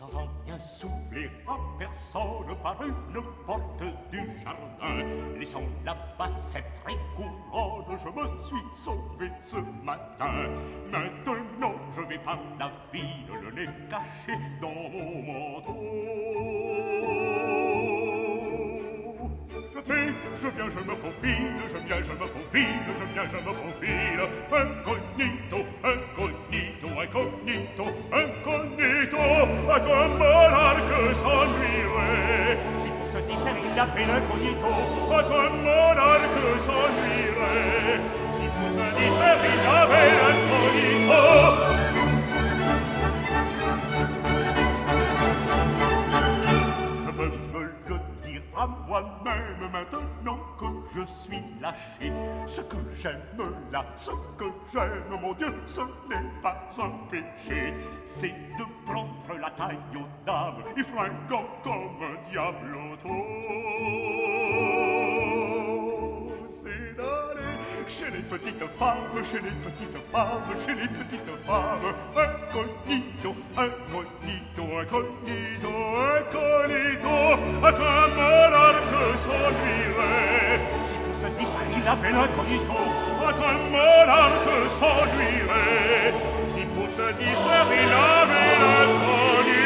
sans en rien souffler à personne par une porte du jardin. Laissant là-bas cette vraie couronne, je me suis sauvé ce matin. Maintenant je vais par la ville, le nez caché dans mon manteau. Je viens, je me faufile, je viens, je me faufile, je viens, je me faufile. Incognito, incognito, incognito, incognito, à qu'un monarque s'ennuierait. Si pour se distraire il appelle incognito, à qu'un monarque s'ennuierait. Si pour se distraire il appelle incognito. À moi-même maintenant que je suis lâché. Ce que j'aime là, ce que j'aime, mon Dieu, ce n'est pas un péché. C'est de prendre la taille aux dames et fringant comme un diabloto. C'est d'aller chez les petites femmes, chez les petites femmes, chez les petites femmes. Incognito, incognito, incognito, incognito, à qu'un monarque s'ennuierait. Si pour se distraire il avait l'incognito, à qu'un monarque s'ennuierait. Si pour se distraire il avait l'incognito.